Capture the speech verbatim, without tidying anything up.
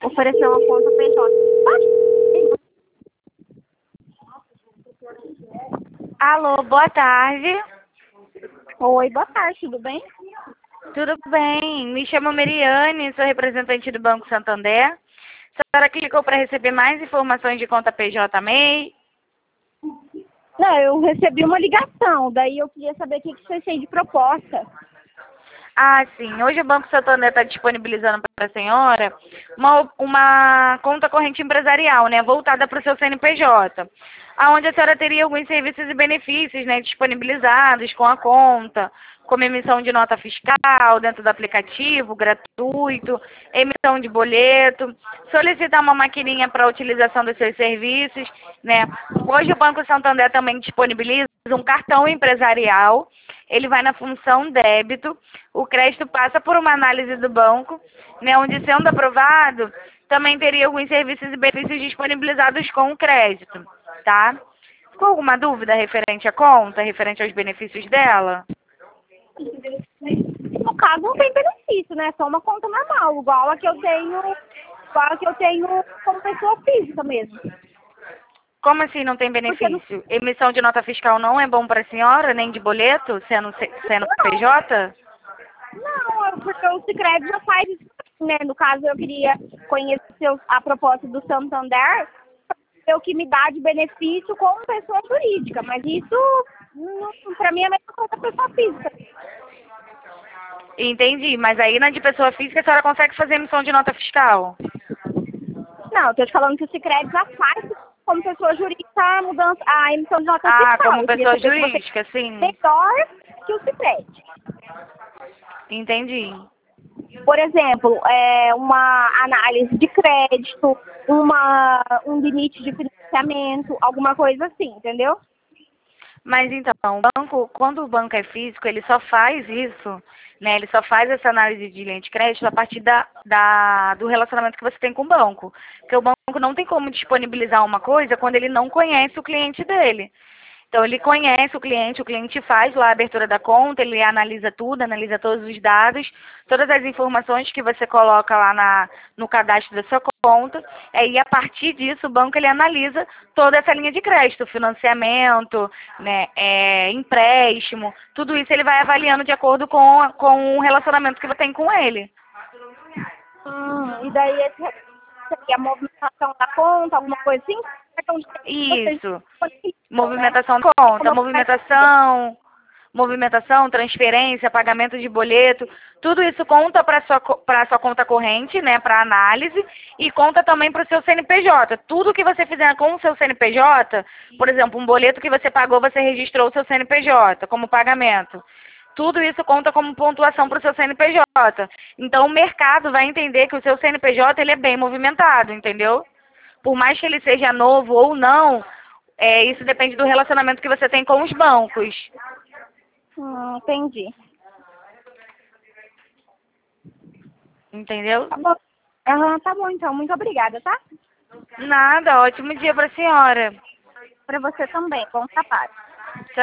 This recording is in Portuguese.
oferecer uma conta P J. Alô, boa tarde. Oi, boa tarde, tudo bem? Tudo bem? Me chamo Meriane, sou representante do Banco Santander. A senhora clicou para receber mais informações de conta P J M E I? Não, eu recebi uma ligação, daí eu queria saber o que que vocês têm de proposta. Ah, sim. Hoje o Banco Santander está disponibilizando para a senhora uma, uma conta corrente empresarial, né, voltada para o seu C N P J, aonde a senhora teria alguns serviços e benefícios, né, disponibilizados com a conta, como emissão de nota fiscal dentro do aplicativo, gratuito, emissão de boleto, solicitar uma maquininha para a utilização dos seus serviços, né. Hoje o Banco Santander também disponibiliza um cartão empresarial. Ele vai na função débito, o crédito passa por uma análise do banco, né, onde sendo aprovado, também teria alguns serviços e benefícios disponibilizados com o crédito, tá? Ficou alguma dúvida referente à conta, referente aos benefícios dela? No caso, não tem benefício, né? É só uma conta normal, igual a que eu tenho, igual a que eu tenho como pessoa física mesmo. Como assim não tem Porque não, benefício? Emissão de nota fiscal não é bom para a senhora, nem de boleto, sendo, sendo P J? não, é porque o Sicredi já faz isso, né? No caso, eu queria conhecer o- a proposta do Santander, ver o que me dá de benefício como pessoa jurídica, mas isso, para mim, é a mesma coisa que pessoa física. Entendi, mas aí na de pessoa física a senhora consegue fazer emissão de nota fiscal? Não, eu tô te falando que o Sicredi já faz como pessoa jurídica a mudança, a emissão de nota Ah, fiscal. como Eu queria pessoa saber se você jurídica, sim. é melhor que o Sicredi. Entendi. Por exemplo, é, uma análise de crédito, uma, um limite de financiamento, alguma coisa assim, entendeu? Mas então, o banco, quando o banco é físico, ele só faz isso, né? Ele só faz essa análise de linha de crédito a partir da, da, do relacionamento que você tem com o banco. Porque o banco não tem como disponibilizar uma coisa quando ele não conhece o cliente dele. Então, ele conhece o cliente, o cliente faz lá a abertura da conta, ele analisa tudo, analisa todos os dados, todas as informações que você coloca lá na, no cadastro da sua conta, e a partir disso o banco ele analisa toda essa linha de crédito, financiamento, né, é, empréstimo, tudo isso ele vai avaliando de acordo com, com o relacionamento que você tem com ele. Hum, e daí esse seria a movimentação da conta, alguma coisa assim? Cartão de crédito que vocês Isso. disponibilizam, né? Movimentação de É como conta, eu faria. movimentação, movimentação, transferência, pagamento de boleto, tudo isso conta para sua para sua conta corrente, né, para análise e conta também para o seu C N P J. Tudo que você fizer com o seu C N P J, por exemplo, um boleto que você pagou, você registrou o seu C N P J como pagamento. Tudo isso conta como pontuação para o seu C N P J. Então o mercado vai entender que o seu C N P J ele é bem movimentado, entendeu? Por mais que ele seja novo ou não, é, isso depende do relacionamento que você tem com os bancos. Hum, entendi. Entendeu? Tá bom. Aham, tá bom, então. Muito obrigada, tá? Nada, ótimo dia para a senhora. Para você também. Bom trabalho.